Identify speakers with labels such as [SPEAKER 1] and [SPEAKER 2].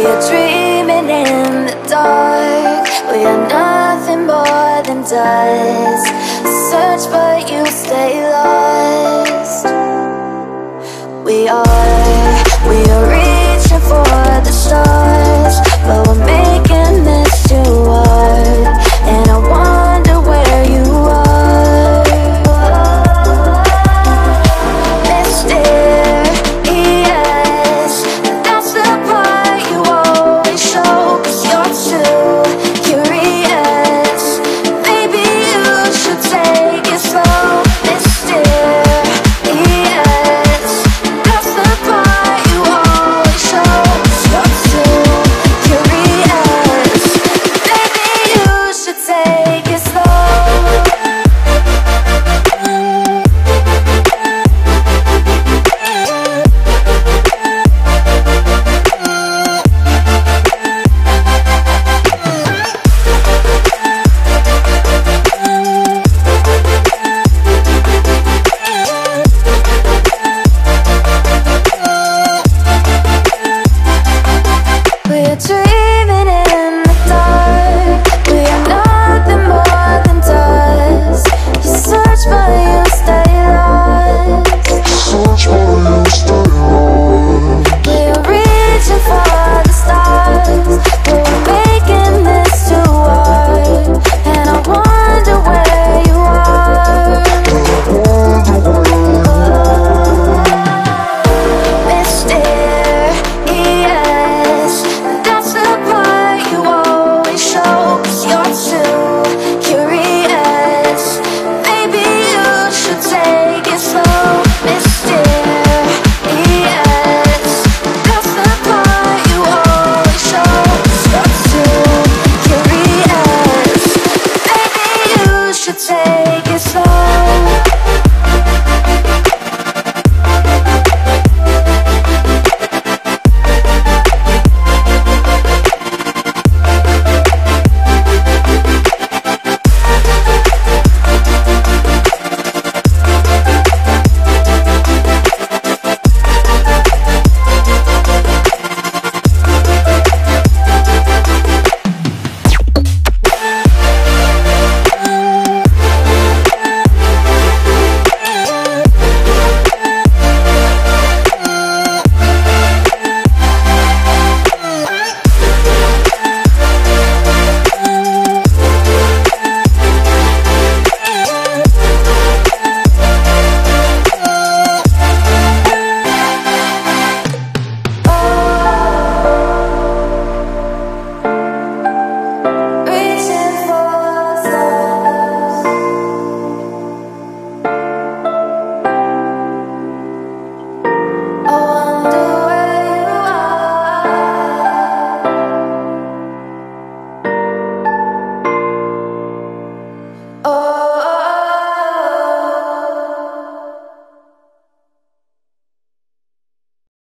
[SPEAKER 1] We're dreaming in the dark. We are nothing more than dust. Search but you stay lost. We are reaching for the stars, but we're making this too hard. And I wonder where you are. Mysterious, that's the part you always show. 'Cause you're too curious. Maybe you should take it slow. Mysterious, that's the part you always show. 'Cause you're too curious. Maybe you should take it slow. We're dreaming